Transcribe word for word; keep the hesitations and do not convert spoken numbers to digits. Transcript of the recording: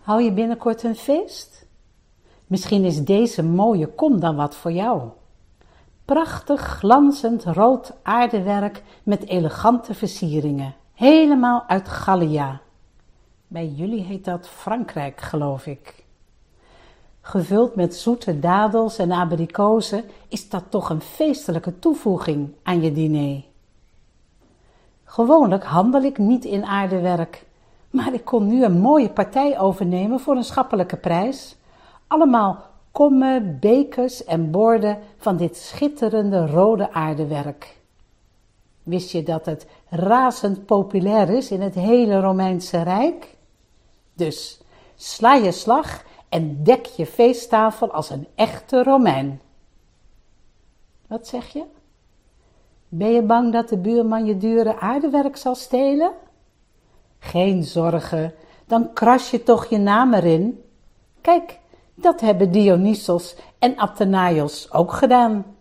Hou je binnenkort een feest? Misschien is deze mooie kom dan wat voor jou. Prachtig glanzend rood aardewerk met elegante versieringen. Helemaal uit Gallia. Bij jullie heet dat Frankrijk, geloof ik. Gevuld met zoete dadels en abrikozen is dat toch een feestelijke toevoeging aan je diner. Gewoonlijk handel ik niet in aardewerk, maar ik kon nu een mooie partij overnemen voor een schappelijke prijs. Allemaal kommen, bekers en borden van dit schitterende rode aardewerk. Wist je dat het razend populair is in het hele Romeinse Rijk? Dus sla je slag en dek je feesttafel als een echte Romein. Wat zeg je? Ben je bang dat de buurman je dure aardewerk zal stelen? Geen zorgen, dan kras je toch je naam erin. Kijk, dat hebben Dionysos en Athenaios ook gedaan.